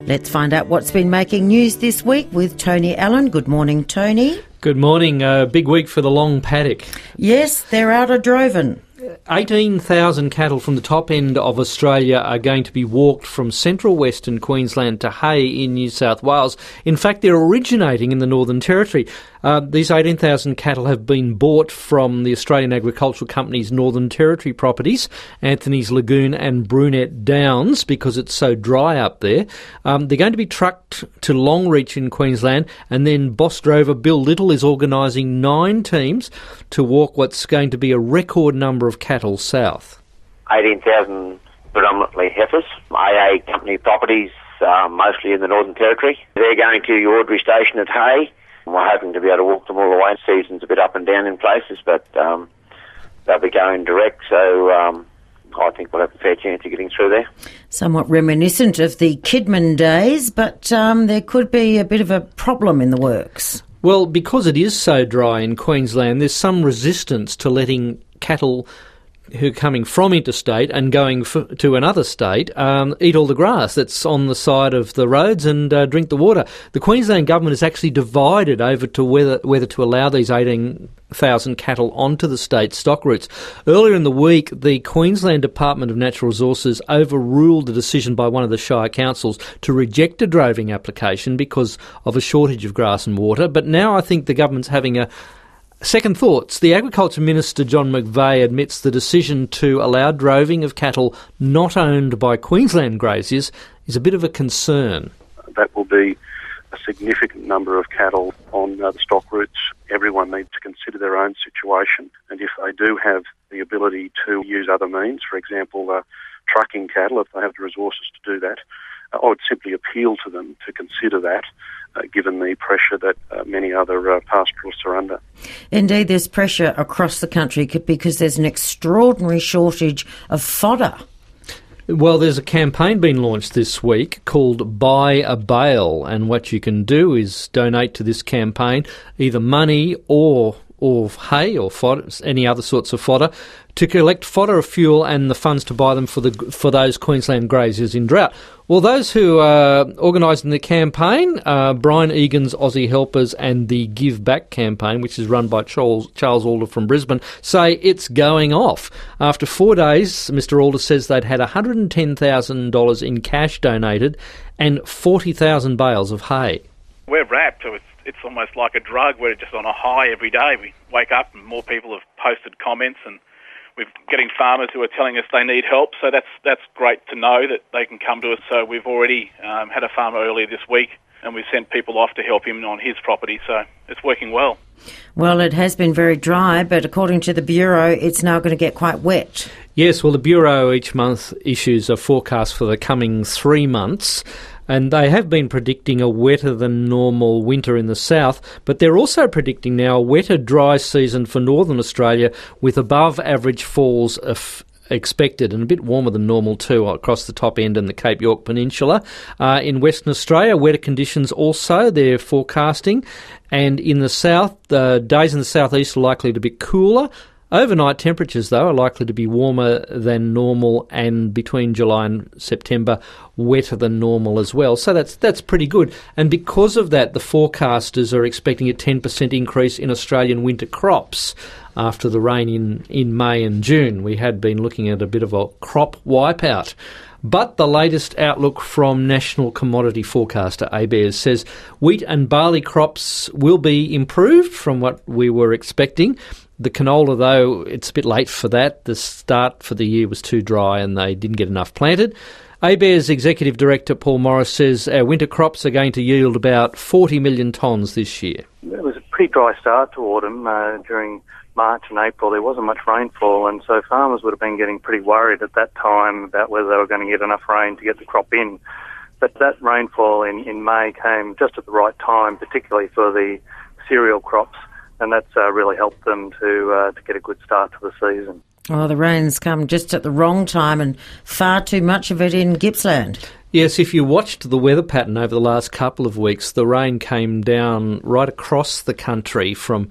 Let's find out what's been making news this week with Tony Allen. Good morning, Tony. Good morning. Big week for the long paddock. Yes, they're out of Droven. 18,000 cattle from the top end of Australia are going to be walked from central western Queensland to Hay in New South Wales. In fact, they're originating in the Northern Territory. These 18,000 cattle have been bought from the Australian Agricultural Company's Northern Territory properties, Anthony's Lagoon and Brunette Downs, because it's so dry up there. They're going to be trucked to Longreach in Queensland, and then boss drover Bill Little is organising 9 teams to walk what's going to be a record number of cattle south. 18,000 predominantly heifers, AA company properties, mostly in the Northern Territory. They're going to your Audrey station at Hay. We're hoping to be able to walk them all the way. Season's a bit up and down in places, but they'll be going direct, so I think we'll have a fair chance of getting through there. Somewhat reminiscent of the Kidman days, but there could be a bit of a problem in the works. Well, because it is so dry in Queensland, there's some resistance to letting cattle who are coming from interstate and going to another state eat all the grass that's on the side of the roads and drink the water. The Queensland government is actually divided over to whether to allow these 18,000 cattle onto the state stock routes. Earlier in the week, the Queensland Department of Natural Resources overruled the decision by one of the Shire councils to reject a droving application because of a shortage of grass and water. But now I think the government's having a second thoughts. The Agriculture Minister, John McVeigh, admits the decision to allow droving of cattle not owned by Queensland graziers is a bit of a concern. That will be a significant number of cattle on the stock routes. Everyone needs to consider their own situation, and if they do have the ability to use other means, for example, trucking cattle, if they have the resources to do that, I would simply appeal to them to consider that, given the pressure that many other pastoralists are under. Indeed, there's pressure across the country because there's an extraordinary shortage of fodder. Well, there's a campaign being launched this week called Buy a Bale, and what you can do is donate to this campaign, either money or hay or fodder, any other sorts of fodder, to collect fodder or fuel and the funds to buy them for those Queensland graziers in drought. Well, those who are organising the campaign, Brian Egan's Aussie Helpers and the Give Back campaign, which is run by Charles Alder from Brisbane, say it's going off. After 4 days, Mr Alder says they'd had $110,000 in cash donated and 40,000 bales of hay. We're wrapped, so it's almost like a drug. We're just on a high every day. We wake up and more people have posted comments, and we're getting farmers who are telling us they need help. So that's great to know that they can come to us. So we've already had a farmer earlier this week, and we've sent people off to help him on his property. So it's working well. Well, it has been very dry, but according to the Bureau, it's now going to get quite wet. Yes, well, the Bureau each month issues a forecast for the coming 3 months. And they have been predicting a wetter than normal winter in the south, but they're also predicting now a wetter, dry season for northern Australia with above average falls expected, and a bit warmer than normal too across the top end and the Cape York Peninsula. In Western Australia, wetter conditions also they're forecasting, and in the south, the days in the southeast are likely to be cooler. Overnight temperatures, though, are likely to be warmer than normal, and between July and September, wetter than normal as well. So that's pretty good. And because of that, the forecasters are expecting a 10% increase in Australian winter crops after the rain in May and June. We had been looking at a bit of a crop wipeout. But the latest outlook from National Commodity Forecaster ABARES says wheat and barley crops will be improved from what we were expecting. The canola, though, it's a bit late for that. The start for the year was too dry and they didn't get enough planted. ABARES Executive Director Paul Morris says our winter crops are going to yield about 40 million tonnes this year. It was a pretty dry start to autumn. During March and April there wasn't much rainfall, and so farmers would have been getting pretty worried at that time about whether they were going to get enough rain to get the crop in. But that rainfall in May came just at the right time, particularly for the cereal crops, and that's really helped them to get a good start to the season. Well, the rain's come just at the wrong time and far too much of it in Gippsland. Yes, if you watched the weather pattern over the last couple of weeks, the rain came down right across the country from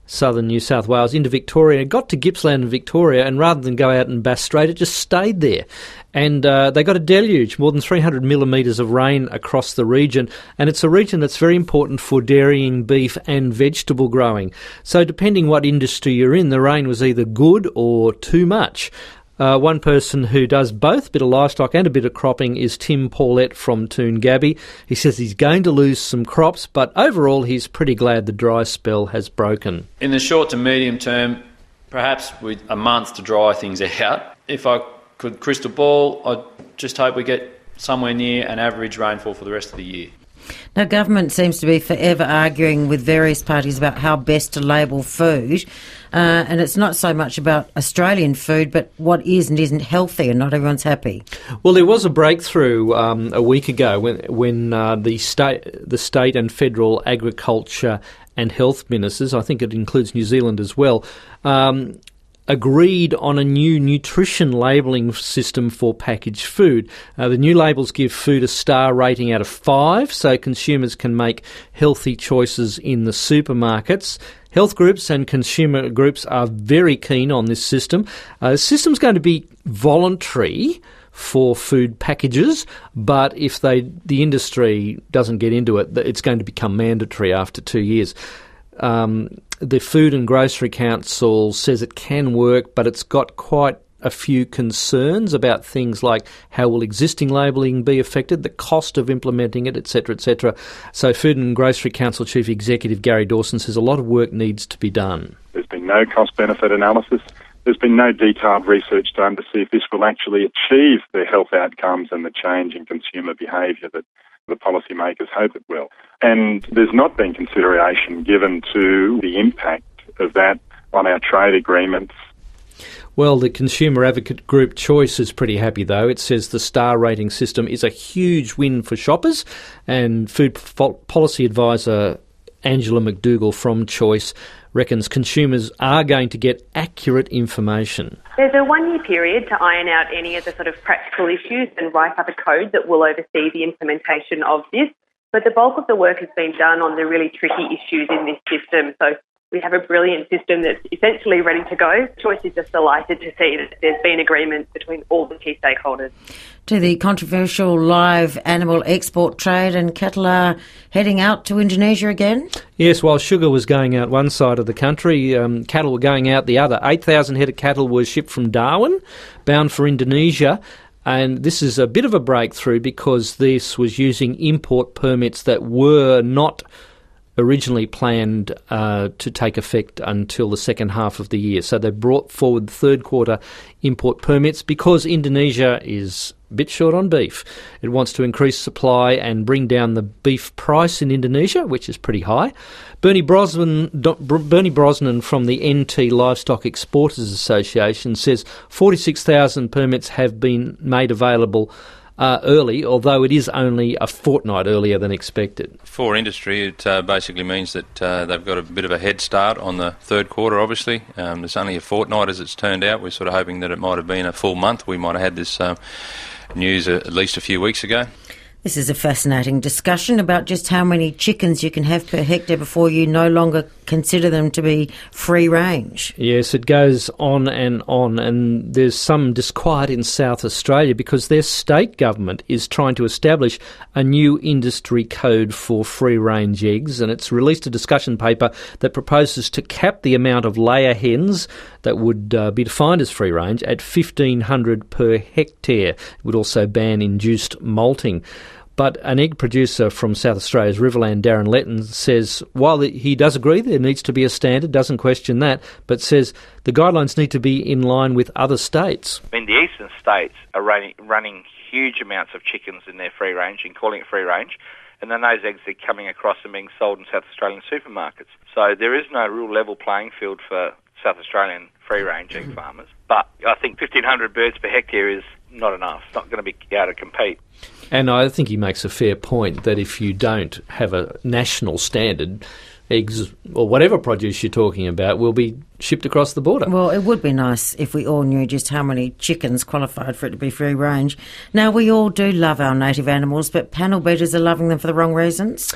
southern New South Wales into Victoria. It got to Gippsland and Victoria, and rather than go out in Bass Strait, it just stayed there. And they got a deluge, more than 300 millimetres of rain across the region, and it's a region that's very important for dairying, beef and vegetable growing. So depending what industry you're in, the rain was either good or too much. One person who does both, a bit of livestock and a bit of cropping, is Tim Paulette from Toongabbie. He says he's going to lose some crops, but overall he's pretty glad the dry spell has broken. In the short to medium term, perhaps with a month to dry things out, if I could crystal ball, I just hope we get somewhere near an average rainfall for the rest of the year. Now, government seems to be forever arguing with various parties about how best to label food, and it's not so much about Australian food, but what is and isn't healthy, and not everyone's happy. Well, there was a breakthrough a week ago when the state and federal agriculture and health ministers, I think it includes New Zealand as well, agreed on a new nutrition labelling system for packaged food. The new labels give food a star rating out of 5, so consumers can make healthy choices in the supermarkets. Health groups and consumer groups are very keen on this system. The system's going to be voluntary for food packages, but if the industry doesn't get into it, it's going to become mandatory after 2 years. The Food and Grocery Council says it can work, but it's got quite a few concerns about things like how will existing labelling be affected, the cost of implementing it, etc., etc. So Food and Grocery Council Chief Executive Gary Dawson says a lot of work needs to be done. There's been no cost-benefit analysis. There's been no detailed research done to see if this will actually achieve the health outcomes and the change in consumer behaviour that the policymakers hope it will. And there's not been consideration given to the impact of that on our trade agreements. Well, the consumer advocate group Choice is pretty happy, though. It says the star rating system is a huge win for shoppers, and food policy advisor Angela McDougall from Choice reckons consumers are going to get accurate information. There's a 1-year period to iron out any of the sort of practical issues and write up a code that will oversee the implementation of this. But the bulk of the work has been done on the really tricky issues in this system. So we have a brilliant system that's essentially ready to go. Choice is just delighted to see that there's been agreement between all the key stakeholders. To the controversial live animal export trade, and cattle are heading out to Indonesia again? Yes, while sugar was going out one side of the country, cattle were going out the other. 8,000 head of cattle were shipped from Darwin, bound for Indonesia. And this is a bit of a breakthrough because this was using import permits that were not originally planned to take effect until the second half of the year. So they brought forward third quarter import permits because Indonesia is a bit short on beef. It wants to increase supply and bring down the beef price in Indonesia, which is pretty high. Bernie Brosnan from the NT Livestock Exporters Association says 46,000 permits have been made available early, although it is only a fortnight earlier than expected. For industry, it basically means that they've got a bit of a head start on the third quarter, obviously. It's only a fortnight as it's turned out. We're sort of hoping that it might have been a full month. We might have had this news at least a few weeks ago. This is a fascinating discussion about just how many chickens you can have per hectare before you no longer consider them to be free range. Yes, it goes on, and there's some disquiet in South Australia because their state government is trying to establish a new industry code for free-range eggs, and it's released a discussion paper that proposes to cap the amount of layer hens that would be defined as free-range at 1,500 per hectare. It would also ban induced molting. But an egg producer from South Australia's Riverland, Darren Letton, says while he does agree there needs to be a standard, doesn't question that, but says the guidelines need to be in line with other states. I mean, the eastern states are running huge amounts of chickens in their free range and calling it free range, and then those eggs are coming across and being sold in South Australian supermarkets. So there is no real level playing field for South Australian free-range egg farmers. But I think 1,500 birds per hectare is not enough. It's not going to be able to compete. And I think he makes a fair point that if you don't have a national standard, eggs or whatever produce you're talking about will be shipped across the border. Well, it would be nice if we all knew just how many chickens qualified for it to be free range. Now, we all do love our native animals, but panel beaters are loving them for the wrong reasons.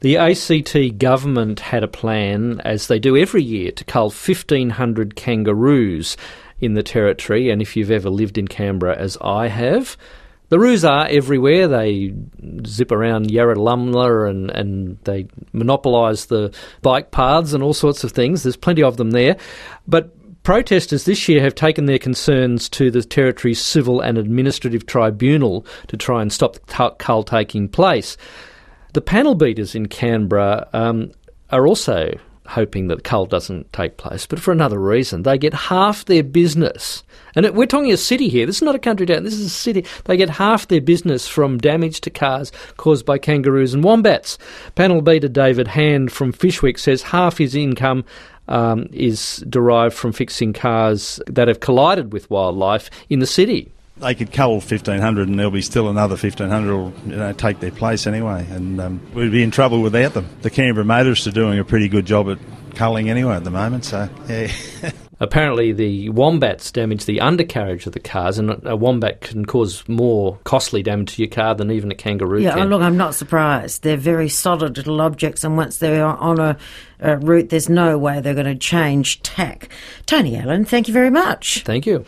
The ACT government had a plan, as they do every year, to cull 1,500 kangaroos in the territory, and if you've ever lived in Canberra, as I have, the roos are everywhere. They zip around Yarralumla and they monopolise the bike paths and all sorts of things. There's plenty of them there. But protesters this year have taken their concerns to the Territory's Civil and Administrative Tribunal to try and stop the cull taking place. The panel beaters in Canberra are also hoping that the cull doesn't take place, but for another reason. They get half their business, and we're talking a city here, this is not a country town, this is a city. They get half their business from damage to cars caused by kangaroos and wombats. Panel beater David Hand from Fishwick says half his income is derived from fixing cars that have collided with wildlife in the city. They could cull 1,500 and there'll be still another 1,500 will take their place anyway, and we'd be in trouble without them. The Canberra motorists are doing a pretty good job at culling anyway at the moment, so yeah. Apparently the wombats damage the undercarriage of the cars, and a wombat can cause more costly damage to your car than even a kangaroo can. Yeah, look, I'm not surprised. They're very solid little objects, and once they're on a route, there's no way they're going to change tack. Tony Allen, thank you very much. Thank you.